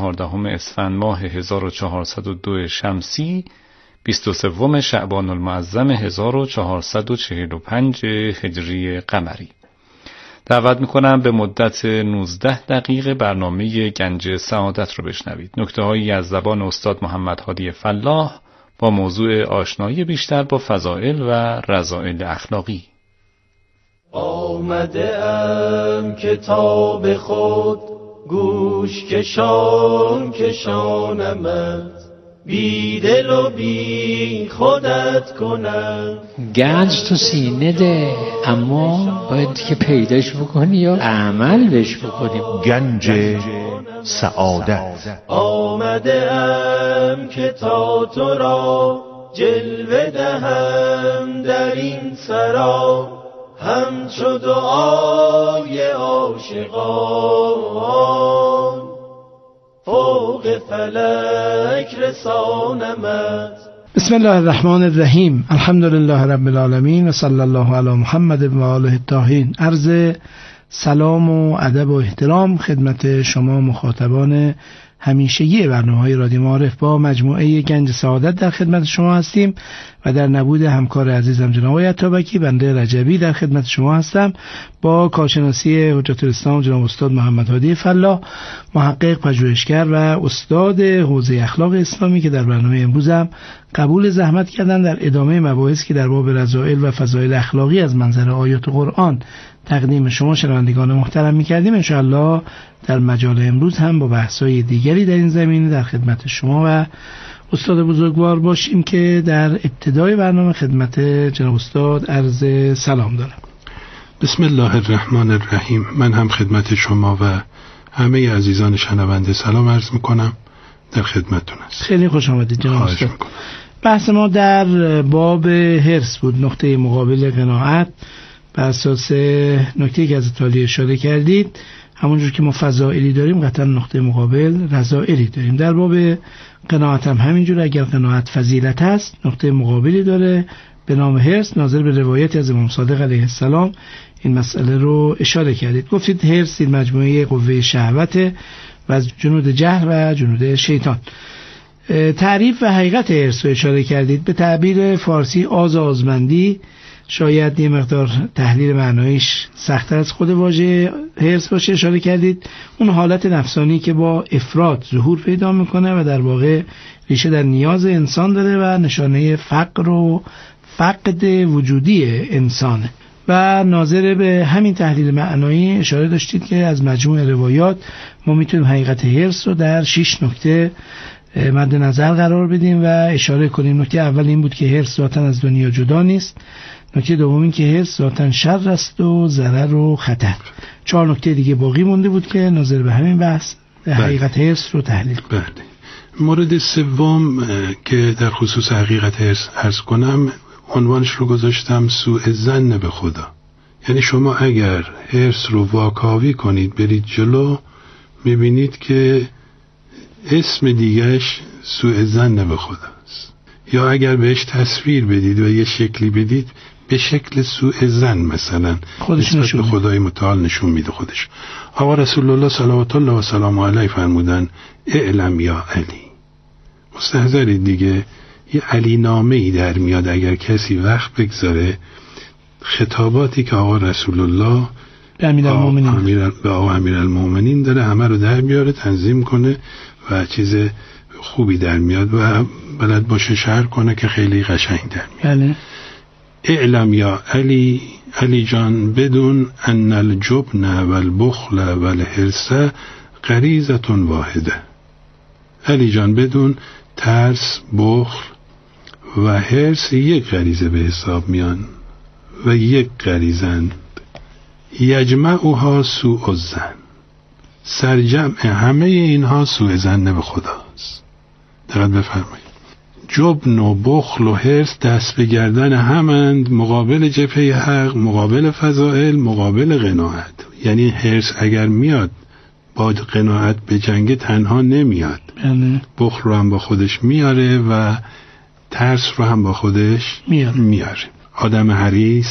14 اسفند ماه 1402 شمسی 23 شعبان المعظم 1445 هجری قمری. دعوت میکنم به مدت 19 دقیقه برنامه گنج سعادت رو بشنوید. نکته‌هایی از زبان استاد محمد هادی فلاح با موضوع آشنایی بیشتر با فضائل و رذائل اخلاقی. آمده ام کتاب خود گوش کشان کشانمت، بی دل و بی خودت کنم. گنج تو سینه ده، اما باید که پیداش بکنی یا عمل بهش بکنیم. گنج سعادت. آمده ام که تا تو را جلوه دهم در این سرا، همچو دعای عاشقان فوق فلک رسانمت. بسم الله الرحمن الرحیم. الحمدلله رب العالمین و صلی الله علی محمد و آله الطاهرین. عرض سلام و ادب و احترام خدمت شما مخاطبان همیشگی برنامه‌های رادیو معارف. با مجموعه گنج سعادت در خدمت شما هستیم و در نبود همکار عزیزم جناب آقای عطابکی، بنده رجبی در خدمت شما هستم با کارشناسی حجت الاسلام جناب استاد محمد هادی فلاح، محقق، پژوهشگر و استاد حوزه اخلاق اسلامی که در برنامه امروز هم قبول زحمت کردن در ادامه مباحثی که در باب رذائل و فضائل اخلاقی از منظر آیات قرآن تقدیم شما شنوندگان محترم می‌کردیم. ان شاءالله در مجال امروز هم با بحث‌های دیگری در این زمینه در خدمت شما و استاد بزرگوار باشیم که در ابتدای برنامه خدمت جناب استاد عرض سلام دارم. بسم الله الرحمن الرحیم. من هم خدمت شما و همه عزیزان شنونده سلام عرض میکنم، در خدمتتون هستم. خیلی خوش آمدید جناب استاد. بحث ما در باب حرص بود، نقطه مقابل قناعت، بر اساس نکته‌ای که از تالی اشاره کردید. همونجور که ما فضائلی داریم قطعا نقطه مقابل رذائلی داریم. در باب قناعت هم همینجور، اگر قناعت فضیلت است نقطه مقابلی داره به نام حرص. ناظر به روایتی از امام صادق علیه السلام این مسئله رو اشاره کردید. گفتید حرص این مجموعه قوه شهوت و از جنود جهل و جنود شیطان. تعریف و حقیقت حرص رو اشاره کردید. به تعبیر فارسی آزمندی، شاید یه مقدار تحلیل معنایش سخت‌تر از خود واژه حرص باشه، اشاره کردید. اون حالت نفسانی که با افراط ظهور پیدا میکنه و در واقع ریشه در نیاز انسان داره و نشانه فقر و فقد وجودی انسانه. و ناظر به همین تحلیل معنایی اشاره داشتید که از مجموع روایات ما میتونیم حقیقت حرص رو در 6 نکته مد نظر قرار بدیم و اشاره کنیم. نکته اول این بود که حرص ذاتاً از دنیا جدا نیست. نکته دوم این که حرص ذاتاً شر است و ضرر و خطر. 4 نکته دیگه باقی مونده بود که ناظر به همین بحث حقیقت حرص رو تحلیل کنیم. مورد سوم که در خصوص حقیقت حرص عرض کنم، عنوانش رو گذاشتم سوء ظن به خدا. یعنی شما اگر حرص رو واکاوی کنید برید جلو، میبینید که اسم دیگهش سوء ظن به خداست. یا اگر بهش تصویر بدید و یه شکلی بدید، به شکل سوء ظن مثلا نسبت به خدای متعال نشون میده خودش. آقا رسول الله صلوات الله و سلام علیه فرمودن اعلم یا علی. مستحضرید دیگه، یه علی نامه‌ای در میاد اگر کسی وقت بگذاره خطاباتی که آقا رسول الله به آقا امیرالمومنین داره همه رو در بیاره، تنظیم کنه و چیز خوبی در میاد و بلد باشه شعر کنه که خیلی قشنگ در میاد. اعلم یا علی، علی جان بدون ان الجبن والبخل والحرص غریزه واحده. علی جان بدون ترس، بخل و حرص یک غریزه به حساب میان و یک غریزند. یجمعها سوء الظن، سرجمع همه اینها سوء ظن به خداست. دقت بفرمایید. جبن و بخل و حرص دست به گردن همند، مقابل جبهه حق، مقابل فضائل، مقابل قناعت. یعنی حرص اگر میاد با قناعت به جنگ تنها نمیاد، بخل رو هم با خودش میاره و ترس رو هم با خودش میاره. آدم حریص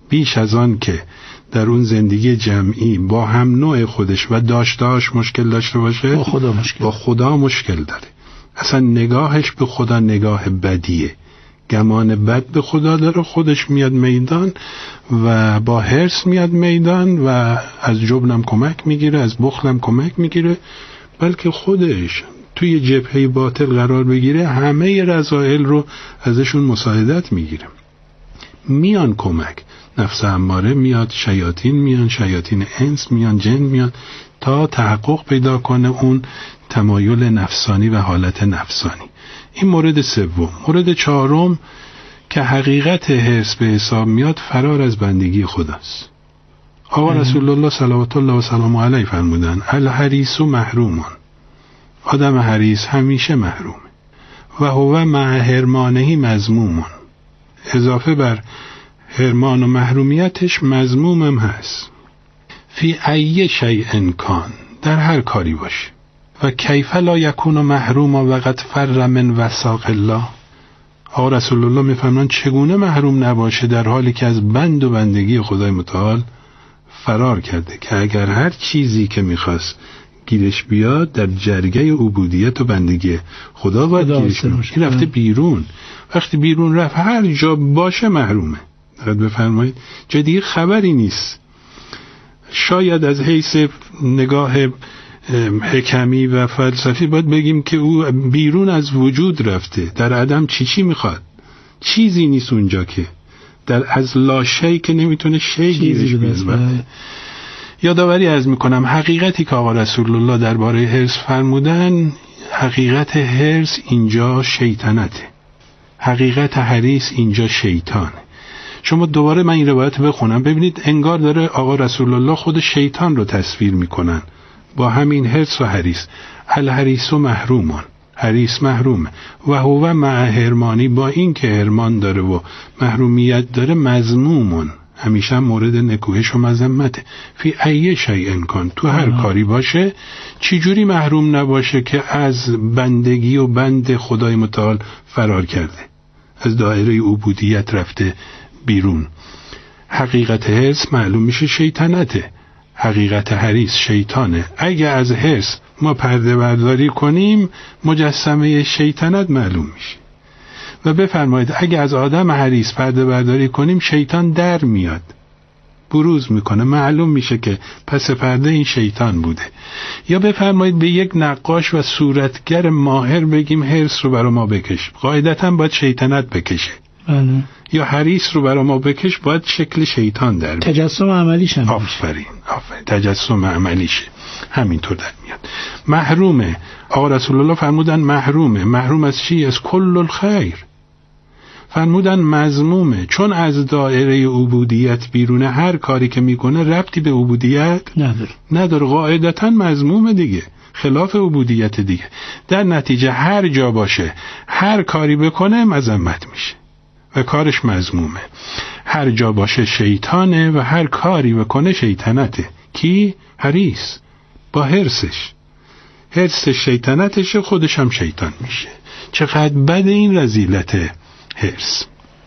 بیش از آن که در اون زندگی جمعی با هم نوع خودش و داشتهاش مشکل داشته باشه، با خدا مشکل داره. اصلا نگاهش به خدا نگاه بدیه، گمان بد به خدا داره. خودش میاد میدان و با حرص میاد میدان و از جبنم کمک میگیره، از بخلم کمک میگیره، بلکه خودش توی جبهه باطل قرار بگیره، همه رذائل رو ازشون مساعدت میگیره. میان کمک، نفس اماره میاد، شیاطین میان، شیاطین انس میان، جن میان، تا تحقق پیدا کنه اون تمایل نفسانی و حالت نفسانی. این مورد سوم. مورد چهارم که حقیقت حرص به حساب میاد، فرار از بندگی خداست. آقا رسول الله صلوات الله و سلام علیه فرمودن الحریص محرومون، آدم حریص همیشه محرومه. و هو مع حرمانه مذمومون، اضافه بر حرمان و محرومیتش مذمومم هست. فی ای شیء کان، در هر کاری باشه. و کیف لا یکون محروما و قد فر من وثاق الله. آقا رسول الله میفرمان چگونه محروم نباشه در حالی که از بند و بندگی خدای متعال فرار کرده، که اگر هر چیزی که میخواست گیرش بیاد در جرگه عبودیت و بندگی خدا باید گیرش بیاد. این رفته بیرون. وقتی بیرون رفت هر جا باشه محرومه. دقت بفرمایید، جدی خبری نیست. شاید از حیث نگاه حکمی و فلسفی باید بگیم که او بیرون از وجود رفته، در عدم چی میخواد؟ چیزی نیست اونجا، که از لاشی که نمیتونه شی گیرش بیاد. یادآوری از میکنم حقیقتی که آقا رسول الله درباره حرص فرمودن، حقیقت حرص اینجا شیطنته، حقیقت حریص اینجا شیطانه. شما دوباره من این روایت بخونم ببینید، انگار داره آقا رسول الله خود شیطان رو تصویر میکنن با همین حرص و حریص. الحریص محرومون، حریص محرومه. و هو مع حرمانی، با این که حرمان داره و محرومیت داره، مذمومون، همیشه مورد نکوهش و مذمته. فی ای شیء کان، تو هر کاری باشه. چی جوری محروم نباشه که از بندگی و بند خدای متعال فرار کرده، از دایره عبودیت رفته بیرون. حقیقت حرص معلوم میشه شیطنته، حقیقت حریص شیطانه. اگه از حرص ما پرده برداری کنیم، مجسمه شیطنت معلوم میشه. و بفرمایید اگه از آدم حریص پرده برداری کنیم، شیطان در میاد، بروز میکنه، معلوم میشه که پس پرده این شیطان بوده. یا بفرمایید به یک نقاش و صورتگر ماهر بگیم حرص رو برای ما بکش، قاعدتاً باید شیطنت بکشه. یا حریص رو برای ما بکش، باید شکل شیطان در میاد. تجسم عملیش هم. آفرین، تجسم عملیشه، همینطور در میاد. محرومه. آقا رسول الله فرمودن محرومه. محروم از چی؟ از کل الخیر. فرمودن مذمومه، چون از دایره عبودیت بیرونه، هر کاری که میکنه ربطی به عبودیت نداره، قاعدتاً مذمومه دیگه، خلاف عبودیت دیگه. در نتیجه هر جا باشه، هر کاری بکنه مذمت میشه و کارش مذمومه. هر جا باشه شیطانه و هر کاری بکنه شیطنته. کی؟ حریص، با حرصش. حرصش شیطنتشه، خودش هم شیطان میشه. چقدر بد این رذیلت حرص.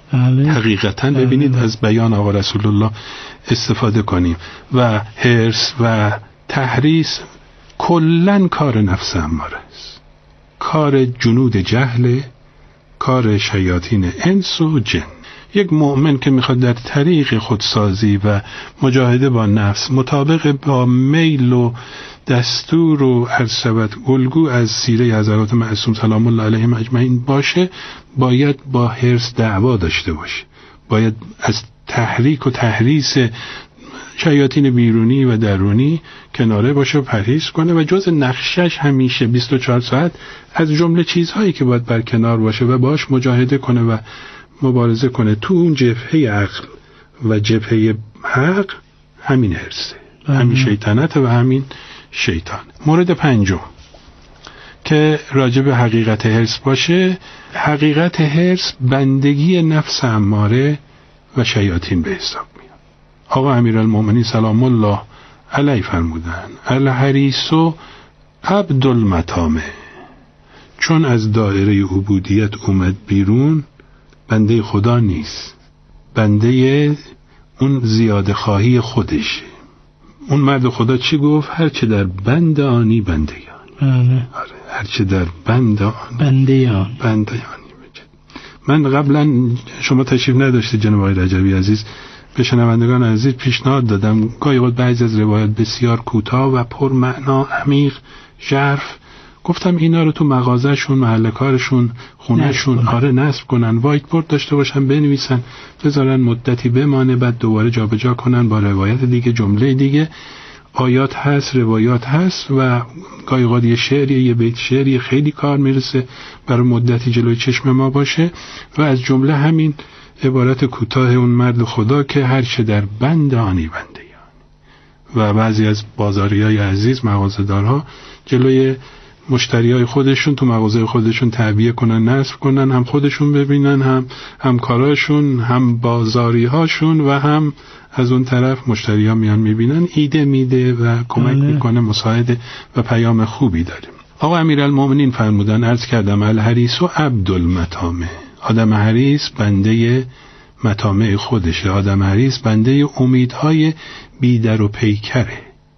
حقیقتا ببینید از بیان آقا رسول الله استفاده کنیم. و حرص و تحریص کلن کار نفس اماره است، کار جنود جهل، کار شیاطین انس و جن. یک مؤمن که میخواد در طریق خودسازی و مجاهده با نفس مطابق با میل و دستور و ارسبت الگو از سیره حضرات معصوم سلام الله علیهم اجمعین باشه، باید با حرص دعوا داشته باشه، باید از تحریک و تحریص شیاطین بیرونی و درونی کناره باشه و پرهیز کنه. و جز نقشش همیشه 24 ساعت از جمله چیزهایی که باید بر کنار باشه و باش مجاهده کنه و مبارزه کنه تو اون جبهه عقل و جبهه حق، همین حرصه، همین شیطنت و همین شیطان. مورد پنجم که راجع به حقیقت حرص باشه، حقیقت حرص بندگی نفس اماره و شیاطین به حساب میاد. آقا امیرالمومنین سلام الله علیه فرمودن الحریص عبدالمطامع، چون از دایره عبودیت اومد بیرون، بنده خدا نیست، بنده اون زیاده خواهی خودشه. اون مرد خدا چی گفت؟ هرچه در بند آنی بندگانی. آره، هرچه در بند آنی بندگانی بجد. من قبلا شما تشریف نداشته جناب آقای رجبی عزیز، به شنوندگان عزیز پیشنهاد دادم گاهی وقت بعضی از روایات بسیار کوتاه و پر معنا، عمیق، ژرف، گفتم اینا رو تو مغازه‌شون، محل کارشون، خونه‌شون نصب کنن، وایت بورد داشته باشن، بنویسن، بذارن مدتی بمانه، بعد دوباره جابجا کنن با روایت دیگه، جمله دیگه. آیات هست، روایات هست و گاهی وقت یه شعری، یه بیت شعری خیلی کار میرسه برای مدتی جلوی چشم ما باشه. و از جمله همین عبارت کوتاه اون مرد خدا که هر چه در بند آنی بنده. و بعضی از بازاریای عزیز، مغازه‌دارها، جلوی مشتریای خودشون تو مغازه خودشون تعبیه کنن، نصب کنن، هم خودشون ببینن، هم همکاراشون، هم بازاریهاشون و هم از اون طرف مشتری‌ها میان میبینن، ایده میده و کمک میکنه، مساعده و پیام خوبی داریم. آقا امیرالمومنین فرمودن، عرض کردم الحریص و عبدالمطامع، آدم حریص بنده مطامع خودشه، آدم حریص بنده امیدهای بیدر و پیکره،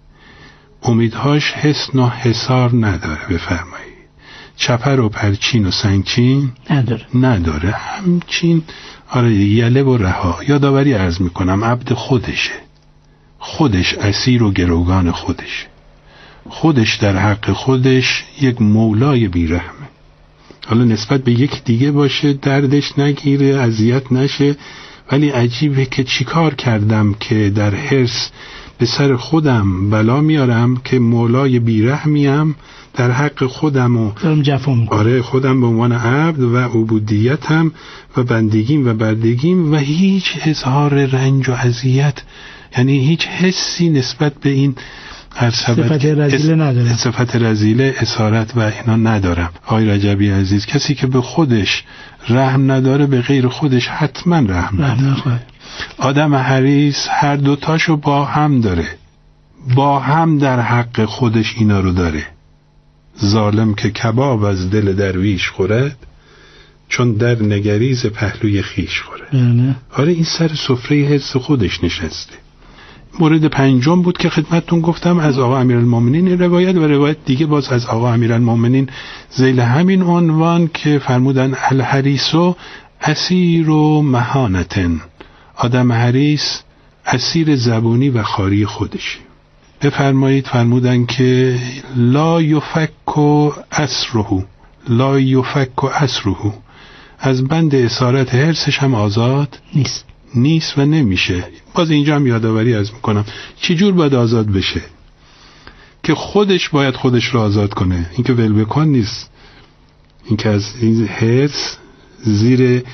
امیدهاش حسن و حصار نداره، بفرمایید چپر و پرچین و سنگچین نداره، همچین یله و رها. یادآوری عرض میکنم عبد خودشه، خودش اسیر و گروگان خودشه، خودش در حق خودش یک مولای بیرحمه. حالا نسبت به یک دیگه باشه دردش نگیره، اذیت نشه، ولی عجیبه که چیکار کردم که در حرص به سر خودم بلا میارم که مولای بیرحمیم، در حق خودم و خودم به عنوان عبد و عبودیتم و بندگیم و بردگیم و هیچ اظهار رنج و اذیت، یعنی هیچ حسی نسبت به این صفت رذیله ندارم، صفت رذیله، اسارت و اینا ندارم. آقای رجبی عزیز، کسی که به خودش رحم نداره به غیر خودش حتما رحم نداره. آدم حریص هر دوتاشو با هم داره، با هم در حق خودش اینا رو داره. ظالم که کباب از دل درویش خورد، چون در نگریز پهلوی خیش خورد. آره این سر سفره حس خودش نشسته. مورد پنجم بود که خدمتتون گفتم از آقا امیرالمومنین این روایت، و روایت دیگه باز از آقا امیرالمومنین ذیل همین عنوان که فرمودن الحریص اسیر و مهانتن، آدم حریص اسیر زبونی و خاری خودشه. بفرمایید فرمودن که لا یفک اسره، لا یفک اسره، از بند اسارت حرصش هم آزاد نیست و نمیشه. باز اینجا هم یادآوری از میکنم چی جور باید آزاد بشه که خودش باید خودش رو آزاد کنه، این که ول بکن نیست، این که از این حرص زیر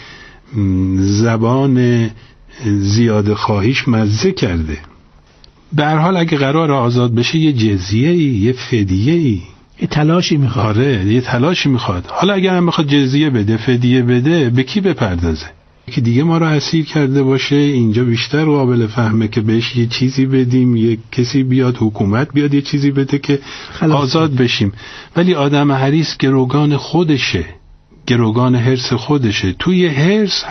زبان زیاده خواهیش مزه کرده. به هر حال اگه قرار آزاد بشه یه جزیه‌ای، یه فدیه‌ای، یه تلاشی میخواد. آره یه تلاشی میخواد. حالا اگر هم میخواد جزیه بده، فدیه بده، به کی بپردازه؟ که دیگه ما رو اسیر کرده باشه، اینجا بیشتر قابل فهمه که بهش یه چیزی بدیم، یه کسی بیاد، حکومت بیاد یه چیزی بده که آزاد بشیم. ولی آدم حریص گروگان خودشه، گروگان حرص خودشه. توی حرص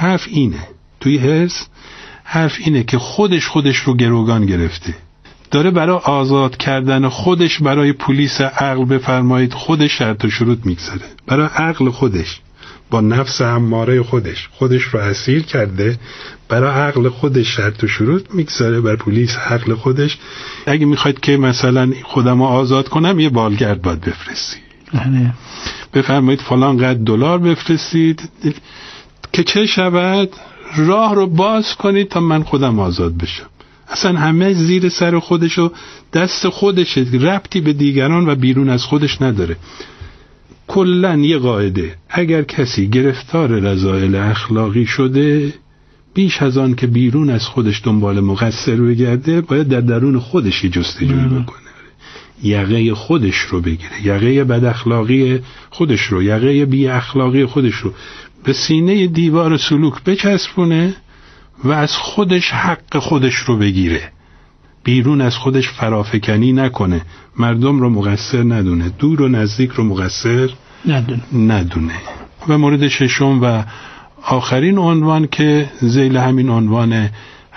حرف اینه که خودش رو گروگان گرفته، داره برای آزاد کردن خودش برای پلیس عقل، بفرمایید، خودش شرط و شروط میگذاره. برای عقل خودش با نفس اماره خودش رو اسیر کرده، برای عقل خودش شرط و شروط میگذاره، بر پلیس عقل خودش. اگه میخواید که مثلا خودمو آزاد کنم یه بالگرد باید بفرستید، بفرمایید فلان قد دلار بفرستید که چه شود، راه رو باز کنید تا من خودم آزاد بشم. اصلا همه زیر سر خودش و دست خودشه، ربطی به دیگران و بیرون از خودش نداره. کلن یه قاعده، اگر کسی گرفتار رذائل اخلاقی شده، بیش از آن که بیرون از خودش دنبال مقصر بگرده، باید در درون خودش جستجوی بکنه، یقه خودش رو بگیره، یقه بد اخلاقی خودش رو، یقه بی اخلاقی خودش رو به سینه دیوار سلوک بچسبونه و از خودش حق خودش رو بگیره، بیرون از خودش فرافکنی نکنه، مردم رو مقصر ندونه، دور و نزدیک رو مقصر ندونه. و مورد ششم و آخرین عنوان که ذیل همین عنوان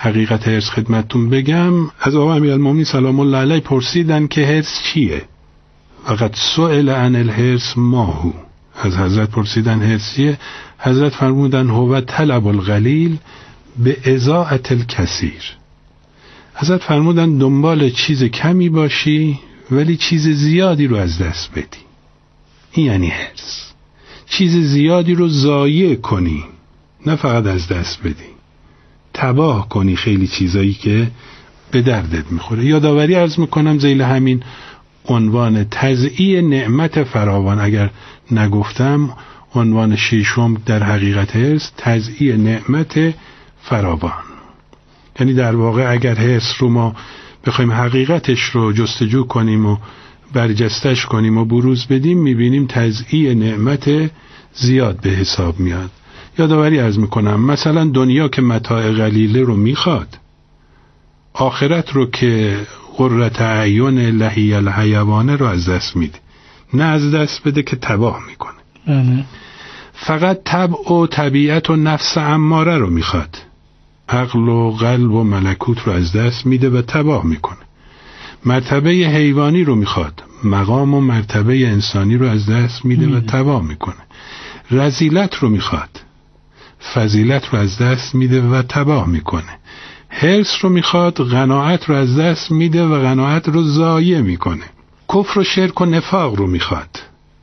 حقیقت حرص خدمتتون بگم، از آقا امیرالمومنین سلام الله علیه پرسیدن که حرص چیه؟ وقد سئل عن الحرص ما هو. از حضرت پرسیدن حرص چیه؟ حضرت فرمودن هو طلب القلیل به اضاعت الکثیر. حضرت فرمودن دنبال چیز کمی باشی ولی چیز زیادی رو از دست بدی. این یعنی حرص. چیز زیادی رو ضایع کنی، نه فقط از دست بدی، تباه کنی خیلی چیزایی که به دردت میخوره. یادآوری عرض میکنم ذیل همین عنوان تضییع نعمت فراوان، اگر نگفتم عنوان ششم در حقیقت حرص تضییع نعمت فراوان. یعنی در واقع اگر حرص رو ما بخوایم حقیقتش رو جستجو کنیم و برجستش کنیم و بروز بدیم، میبینیم تضییع نعمت زیاد به حساب میاد. یادآوری عرض میکنم مثلا دنیا که متاع قلیله رو میخواد، آخرت رو که قرة اعین لهی الحیوانه رو از دست میده. نه از دست بده که تباه میکنه. فقط طبع و طبیعت و نفس اماره رو میخواد، عقل و قلب و ملکوت رو از دست میده و تباه میکنه. مرتبه حیوانی رو میخواد، مقام و مرتبه انسانی رو از دست میده و تباه میکنه. رذیلت رو میخواد، فضیلت رو از دست میده و تباه میکنه. حرص رو میخواد، قناعت رو از دست میده و قناعت رو ضایع میکنه. کفر و شرک و نفاق رو میخواد،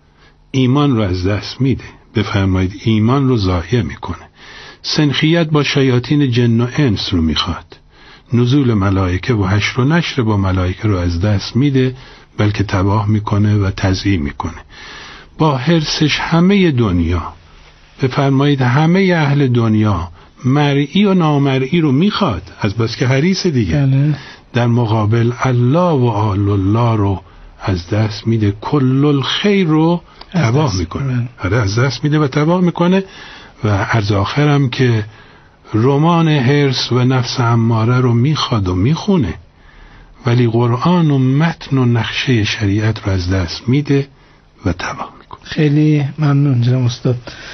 ایمان رو از دست میده. بفرمایید ایمان رو ضایع میکنه. سنخیت با شیاطین جن و انس رو میخواد، نزول ملائکه و حشر و نشر با ملائکه رو از دست میده، بلکه تباه میکنه و تضییع میکنه. با حرصش همه دنیا، بفرمایید همه اهل دنیا، مرئی و نامرئی رو میخواد، از بس که حریص دیگه. در مقابل الله و آل الله رو از دست میده، کل الخیر رو تباه میکنه. از دست میده و تباه میکنه. و از آخرم که رمان حرص و نفس اماره رو میخواد و میخونه، ولی قرآن و متن و نقشه شریعت رو از دست میده و تباه میکنه. خیلی ممنون جناب استاد.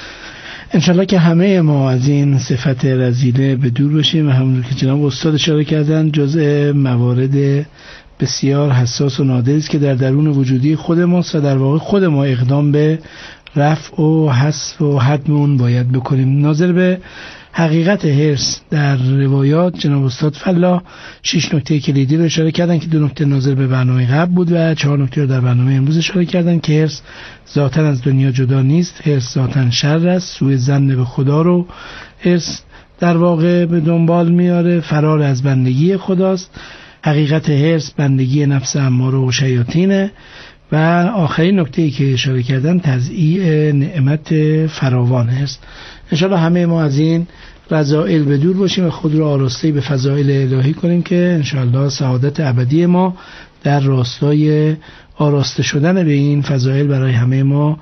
انشالله که همه ما از این صفت رذیله به دور باشیم و همونجور که جناب استاد اشاره کردن جزء موارد بسیار حساس و نادر است که در درون وجودی خود ماست و در واقع خود ما اقدام به رفع و حذف و حتم اون باید بکنیم. ناظر به حقیقت حرص در روایات جناب استاد فلاح 6 نکته کلیدی رو اشاره کردن که 2 نکته ناظر به برنامه قبل بود و 4 نکته رو در برنامه امروز اشاره کردن که حرص ذاتاً از دنیا جدا نیست، حرص ذاتاً شر است، سوء ظن به خدا رو حرص در واقع به دنبال میاره، فرار از بندگی خداست. حقیقت حرص بندگی نفس اماره و شیاطینه. و آخرین نکته‌ای که اشاره کردن تضییع نعمت فراوان است. انشاءالله همه ما از این رذائل به دور باشیم و خود را آراسته به فضائل الهی کنیم که انشاءالله سعادت ابدی ما در راستای آراسته شدن به این فضائل برای همه ما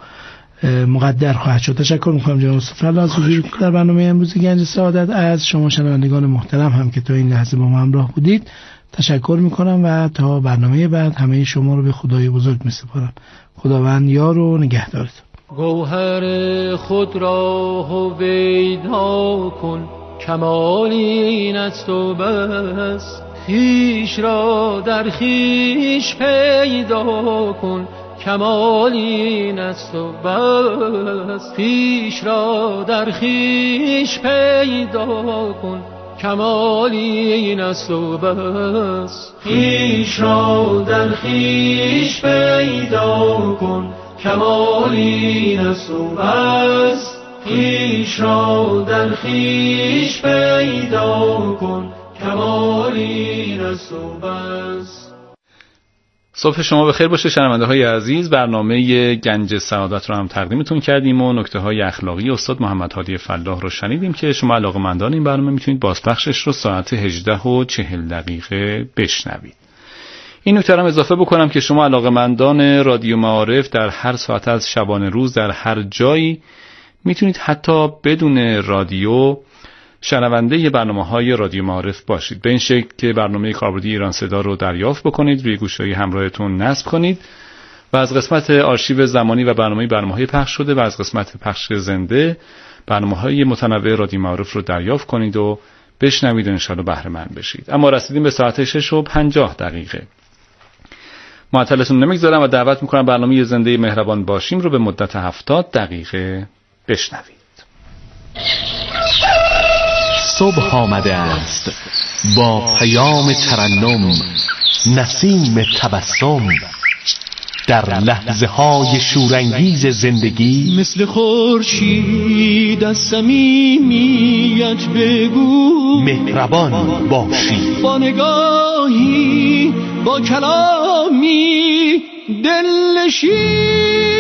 مقدر خواهد شد. تشکر می‌کنم جناب استاد از حضور در برنامه امروز گنج سعادت. از شما شنوندگان محترم هم که تا این لحظه با ما همراه بودید تشکر میکنم و تا برنامه بعد همه شما رو به خدای بزرگ میسپارم. خداوند یار و نگهدارتون. گوهر خود را هویدا کن، کمال این است و بس. خویش را در خویش پیدا کن، کمال این است و بس. خویش را در خویش پیدا کن، کمال این است و بس. خویش را در خویش پیدا کن، کمال این است و بس. خویش را در خویش پیدا کن، کمال این است و بس. صبح شما بخیر باشه شنونده های عزیز. برنامه گنج سعادت رو هم تقدیمتون کردیم و نکته های اخلاقی استاد محمد هادی فلاح رو شنیدیم که شما علاقه‌مندان این برنامه میتونید بازپخشش رو ساعت 18:40 بشنوید. این نکته رو اضافه بکنم که شما علاقه‌مندان رادیو معارف در هر ساعت از شبانه روز در هر جایی میتونید حتی بدون رادیو شنونده برنامه‌های رادیو معارف باشید. به این شکل که برنامه کاربردی ایران صدا رو دریافت بکنید، روی گوشی‌های همراهتون نصب کنید و از قسمت آرشیو زمانی و برنامه‌های پخش شده و از قسمت پخش زنده برنامه‌های متنوع رادیو معارف رو دریافت کنید و بشنوید و انشاءالله بهره مند بشید. اما رسیدیم به ساعت 6:50. معطلتون نمیگذارم و دعوت میکنم برنامه زنده مهربان باشیم رو به مدت 70 دقیقه بشنوید. صبح آمده است با پیام ترنم، نسیم تبسم، در لحظه های شورانگیز زندگی مثل خورشید از صمیمیت بگو مهربان باشی، با نگاهی با کلامی دلنشین.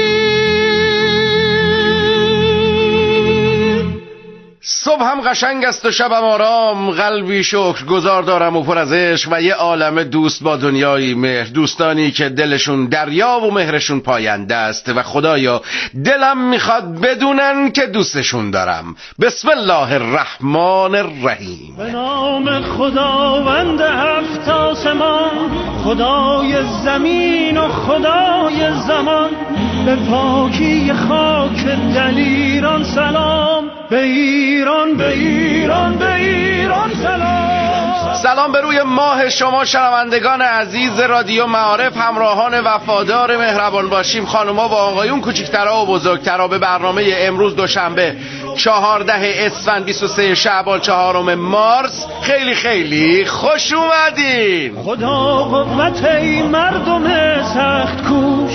صبح هم قشنگ است و شبم آرام، قلبی شکرگزار دارم و پر از عشق و یه عالم دوست با دنیای مهر، دوستانی که دلشون دریا و مهرشون پاینده است و خدایا دلم میخواد بدونن که دوستشون دارم. بسم الله الرحمن الرحیم. به نام خداوند هفت آسمان، خدای زمین و خدای زمان، به پاکی خاک دلیران سلام، به ایران به ایران به ایران سلام. سلام به روی ماه شما شنوندگان عزیز رادیو معارف، همراهان وفادار مهربان باشیم، خانوما و آقایون، کوچکترها و بزرگترها، به برنامه امروز دوشنبه 14 اسفند 23 شعبان 4 مارس خیلی خیلی خوش اومدین. خدا قوت ای مردم سخت کوش،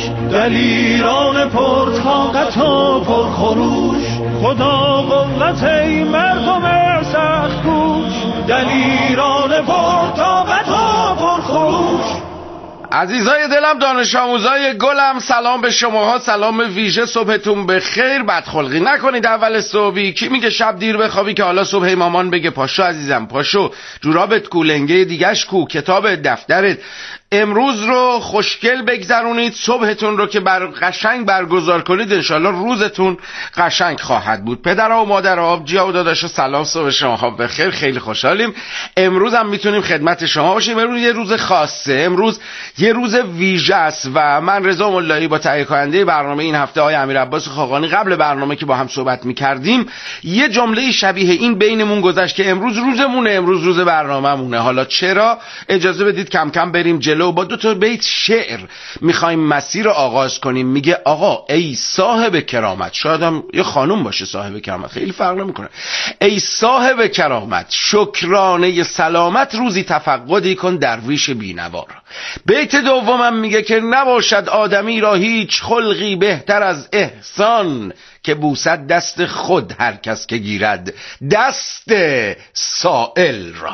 دلیران پرطاقت و پرخروش. خدا قوت ای مردم سخت کوش، دلیران پرطاقت و پرخروش. عزیزای دلم، دانش آموزای گلم، سلام به شماها، سلام ویژه، صبحتون به خیر. بدخلقی نکنید اول صبحی. کی میگه شب دیر بخوابی که حالا صبح مامان بگه پاشو عزیزم پاشو، جورابت کو، لنگه دیگش کو، کتاب دفترت. امروز رو خوشگل بگذرونید، صبحتون رو که قشنگ برگزار کنید، انشالله روزتون قشنگ خواهد بود. پدرها و مادرها، آبجی‌ها و داداشا، سلام، صبح شما بخیر. خیلی خوشحالیم امروز هم میتونیم خدمت شما باشیم. امروز یه روز خاصه، امروز یه روز ویژه است و من رضا ملایی با تهیه کننده برنامه این هفته های امیر عباس خاقانی قبل برنامه که با هم صحبت میکردیم یه جمله شبیه این بینمون گذشت که امروز روزمونه، امروز روز برنامه‌مونه. حالا چرا؟ اجازه بدید کم کم بریم جلو. با 2 بیت شعر میخوایم مسیر رو آغاز کنیم. میگه آقا ای صاحب کرامت، شاید هم یه خانوم باشه صاحب کرامت، خیلی فرق نمیکنه. ای صاحب کرامت، شکرانه سلامت، روزی تفقدی کن درویش بینوار. بیت دومم میگه که نباشد آدمی را هیچ خلقی بهتر از احسان، که بوسد دست خود هر کس که گیرد دست سائل را.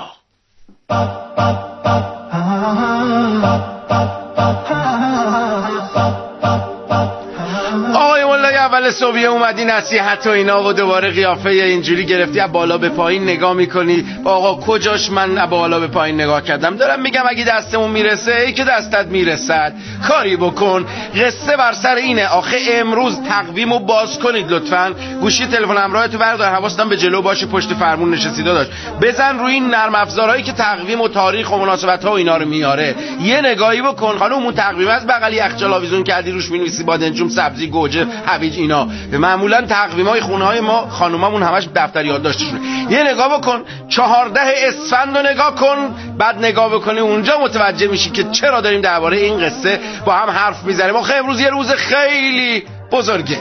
آقای مولای اول صبحیه اومدی نصیحت و اینا و دوباره قیافه اینجوری گرفتی، از بالا به پایین نگاه میکنی. آقا کجاش من از بالا به پایین نگاه کردم؟ دارم میگم اگه دستمون میرسه، ای که دستت میرسد کاری بکن. قصه بر سر اینه. آخه امروز تقویمو باز کنید لطفاً. گوشی تلفن همراهتو بردار، حواستم به جلو باشه، پشت فرمون نشستی داداش. بزن روی این نرم افزارهایی که تقویم و تاریخ و مناسبت‌ها و اینا رو میاره، یه نگاهی بکن. خانم اون تقویم از بغل یخچال آویزون کردی، روش می‌نویسی بادمجون، سبزی، گوجه، هویج اینا. معمولا تقویم‌های خونه‌های ما خانومامون همش دفتر یادداشتشونه. یه نگاه بکن. 14 اسفند رو نگاه کن، بعد نگاه بکنی اونجا متوجه میشی که چرا داریم درباره این قصه با هم حرف میزنیم. آخه امروز یه روز خیلی بزرگه.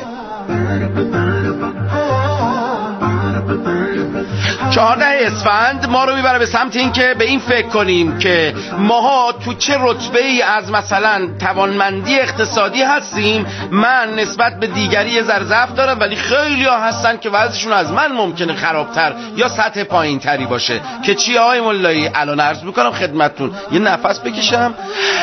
14 اسفند ما رو میبره به سمت این که به این فکر کنیم که ماها تو چه رتبه‌ای از مثلا توانمندی اقتصادی هستیم. من نسبت به دیگری ذره ضعف دارم، ولی خیلی ها هستن که وضعشون از من ممکنه خرابتر یا سطح پایین تری باشه. که چی آقای مولایی؟ الان عرض میکنم خدمتتون. یه نفس بکشم.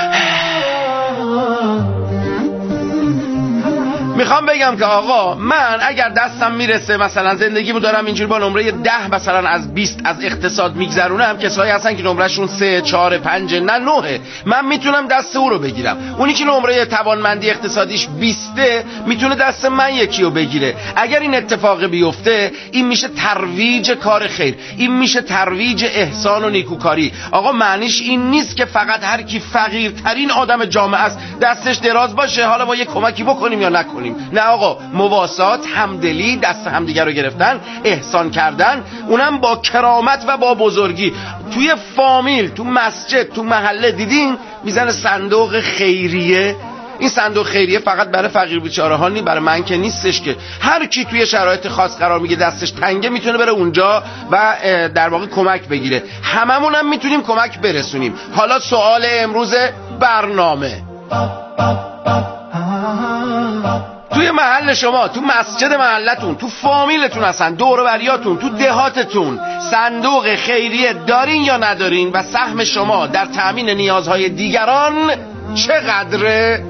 میخوام بگم که آقا من اگر دستم میرسه مثلا زندگیمو دارم اینجوری با نمره 10 مثلا از 20 از اقتصاد میگذرونم، کسایی هستن که نمرهشون 3 4 5 نه 9، من میتونم دست او رو بگیرم. اونی که نمره توانمندی اقتصادیش 20 میتونه دست من یکی رو بگیره. اگر این اتفاق بیفته این میشه ترویج کار خیر، این میشه ترویج احسان و نیکوکاری. آقا معنیش این نیست که فقط هر کی فقیرترین آدم جامعه است دستش دراز باشه، حالا ما یه کمکی بکنیم یا نکنیم. کنیم. نه آقا، مواسات، همدلی، دست همدیگر رو گرفتن، احسان کردن، اونم با کرامت و با بزرگی. توی فامیل، تو مسجد، تو محله دیدین میزنه صندوق خیریه. این صندوق خیریه فقط برای فقیر بیچاره ها نیست، برای من که نیستش که. هر کی توی شرایط خاص قرار میگه دستش تنگه میتونه بره اونجا و در واقع کمک بگیره. هممون هم میتونیم کمک برسونیم. حالا سوال امروز برنامه، توی محل شما، تو مسجد محلتون، تو فامیلتون، اصلا دور و بریاتون، تو دهاتتون صندوق خیریه دارین یا ندارین؟ و سهم شما در تأمین نیازهای دیگران چقدره؟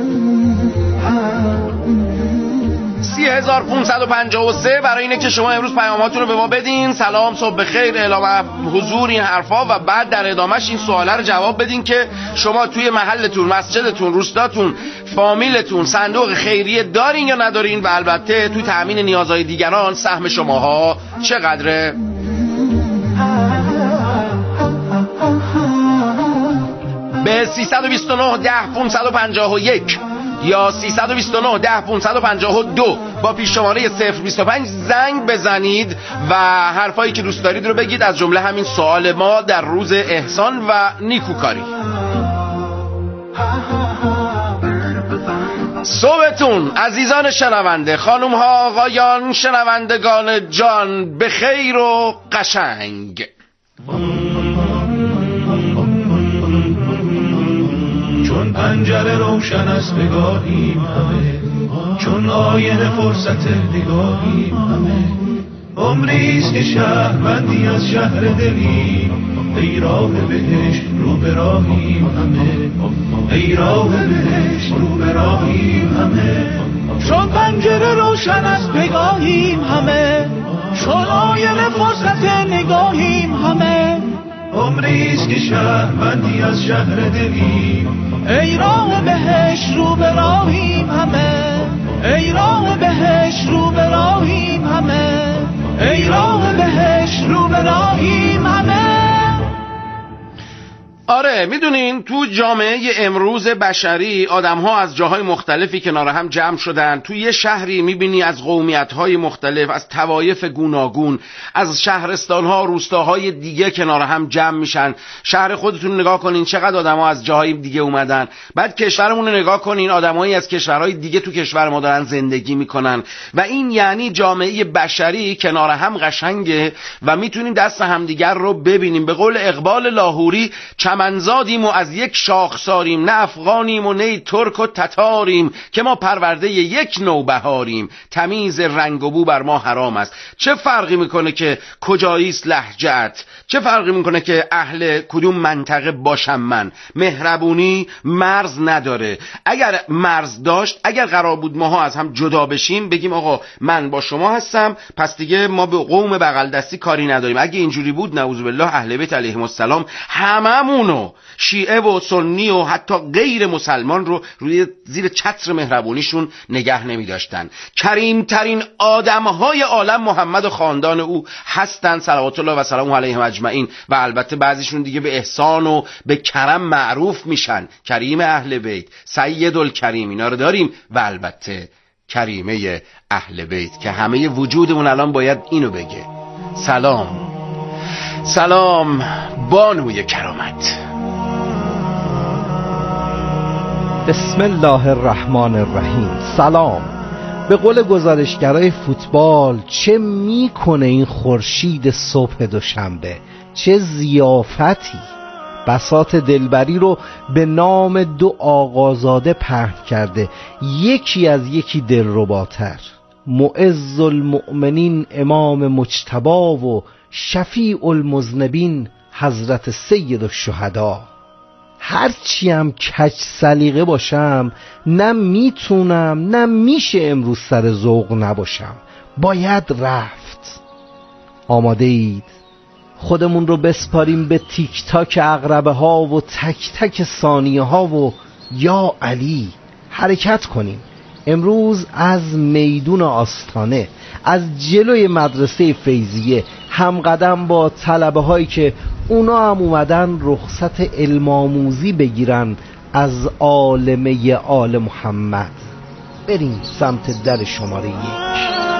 3553 برای اینه که شما امروز پیاماتون رو به ما بدین. سلام، صبح بخیر، اعلام حضور، این حرفا، و بعد در ادامهش این سوالا رو جواب بدین که شما توی محلتون، مسجدتون، روستاتون، فامیلتون صندوق خیریه دارین یا ندارین؟ و البته توی تأمین نیازهای دیگران سهم شماها چقدره؟ به 329 10 551 یا 329 10 552 با پیش شماره 025 زنگ بزنید و حرفایی که دوست دارید رو بگید، از جمله همین سوال ما در روز احسان و نیکوکاری. صبحتون عزیزان شنونده، خانم ها، آقایان، شنوندگان جان، به خیر و قشنگ. چون پنجره روشن است نگاهیم همه، چون آینه فرصت نگاهیم همه. عمریست که شهروندی از شهر دلیم، ای راه بهشت رو به راهیم همه، ای راه بهشت رو به راهیم همه. چون پنجره روشن است نگاهیم همه، چون آینه فرصت نگاهیم همه. عمریست که شهروندی از شهر دلیم، ای راه بهشت رو به راهیم همه، ای راه بهشت رو به راهیم همه، ای راه بهشت رو به راهیم همه. آره، میدونین تو جامعه امروز بشری آدم‌ها از جاهای مختلفی کنار هم جمع شدن. تو یه شهری میبینی از قومیت‌های مختلف، از طوایف گوناگون، از شهرستان‌ها، روستاهای دیگه کنار هم جمع میشن. شهر خودتون نگاه کنین چقدر آدم‌ها از جاهای دیگه اومدن. بعد کشورمون رو نگاه کنین، آدمایی از کشورهای دیگه تو کشور ما دارن زندگی میکنن و این یعنی جامعه بشری کنار هم قشنگه و میتونیم دست همدیگر رو ببینیم. به قول اقبال لاهوری، چمنزادیم و از یک شاخساریم، نه افغانیم و نه ترک و تتاریم، که ما پرورده یک نوبهاریم، تمیز رنگ و بو بر ما حرام است. چه فرقی میکنه که کجاییست لهجه‌ات؟ چه فرقی میکنه که اهل کدوم منطقه باشم من؟ مهربونی مرز نداره. اگر مرز داشت، اگر قرار بود ماها از هم جدا بشیم، بگیم آقا من با شما هستم، پس دیگه ما به قوم بغل دستی کاری نداریم. اگه اینجوری بود، نعوذ بالله، اهل بیت علیهم السلام هممونو، شیعه و سنی و حتی غیر مسلمان رو روی زیر چتر مهربونیشون نگه نمی داشتن. کریم ترین آدم های عالم محمد و خاندان او هستن، صلوات الله و سلام علیهم اجمعین. و البته بعضیشون دیگه به احسان و به کرم معروف میشن. کریم اهل بیت، سید الکریم، اینا رو داریم. و البته کریمه اهل بیت که همه وجودمون الان باید اینو بگه: سلام، سلام بانوی کرامت. بسم الله الرحمن الرحیم. سلام. به قول گزارشگرای فوتبال، چه میکنه این خورشید صبح دوشنبه؟ چه ضیافتی! بساط دلبری رو به نام دو آقازاده پهن کرده، یکی از یکی دلرباتر. معز المؤمنین امام مجتبی و شفیع المذنبین حضرت سید الشهدا. هرچی هم کج سلیقه باشم، نه میتونم نه میشه امروز سر ذوق نباشم، باید رفت. آماده اید؟ خودمون رو بسپاریم به تیک تاک عقربه ها و تک تک ثانیه ها و یا علی حرکت کنیم. امروز از میدون آستانه، از جلوی مدرسه فیضیه، همقدم با طلبه هایی که اونا هم اومدن رخصت علم آموزی بگیرن از عالمه آل محمد. بریم سمت در شماره 1.